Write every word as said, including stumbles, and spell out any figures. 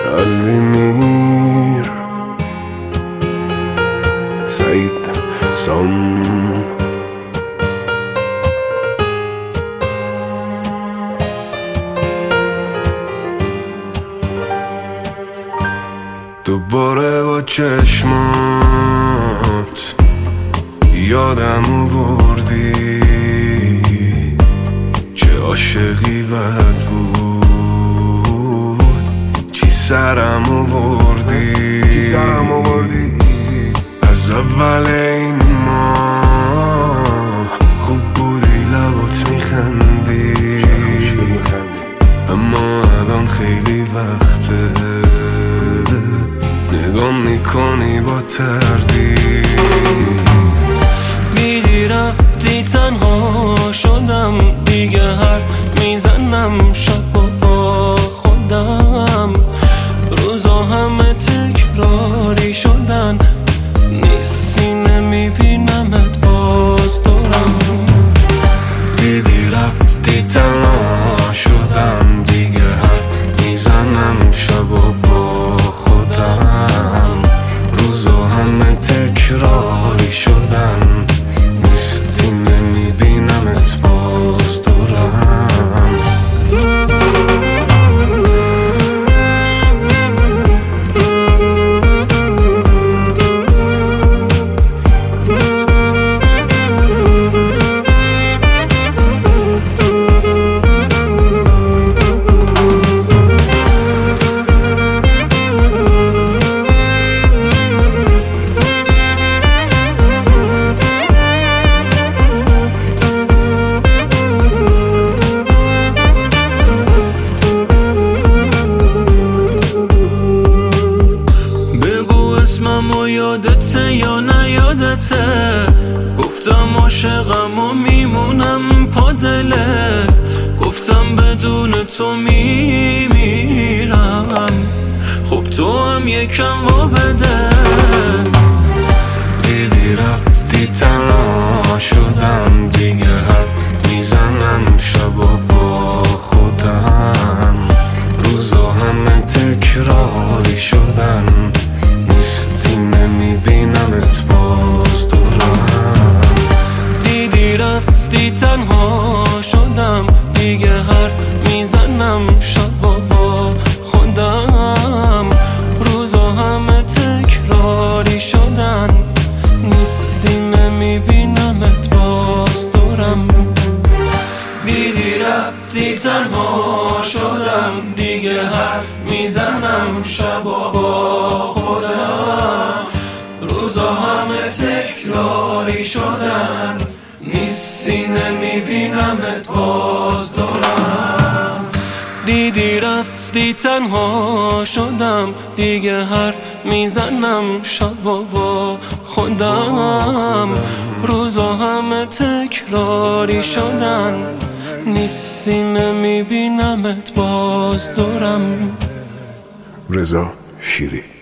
الامير سعيد صم. دوباره با چشمات یادم آوردی چه عاشقی بد بود، چی سرم آوردی چی سرم آوردی از اول این ماه خوب بودی، لبات میخندی اما الان خیلی وقته نگام میکنی با تردید. دیدی رفتی تنها شدم دیگه حرف میزنم شب و با خودم، روزا همه تکراری شدن نیستی نمیبینمت باز دورم. دیدی رفتی تنها شدم دیگه حرف میزنم شب و با خودم، روزا همه تکراری شدن نیستی نمیبینمت باز دورم. اسممو یادته یا نیادته، گفتم عاشقم و میمونم پا دلت، گفتم بدون تو میمیرم، خب تو هم یکم وا بده. دیدی رفتی تنها شدم دیگه حرف میزنم شب و با خودم، روزا همه تکراری شدن نیستی نمیبینمت باز دورم. دیدی رفتی تنها شدم دیگه حرف میزنم شب و با خودم، روزا همه تکراری شدن نیستی نمیبینمت باز دورم. دیدی رفتی تنها شدم دیگه حرف میزنم شب و با خودم، روزا همه تکراری شدن نیستی نمیبینمت باز دورم. دیدی رفتی تنها شدم دیگه حرف میزنم شب و با خودم، روزا همه تکراری شدن نیستی نمیبینمت باز دورم. رضا شیری.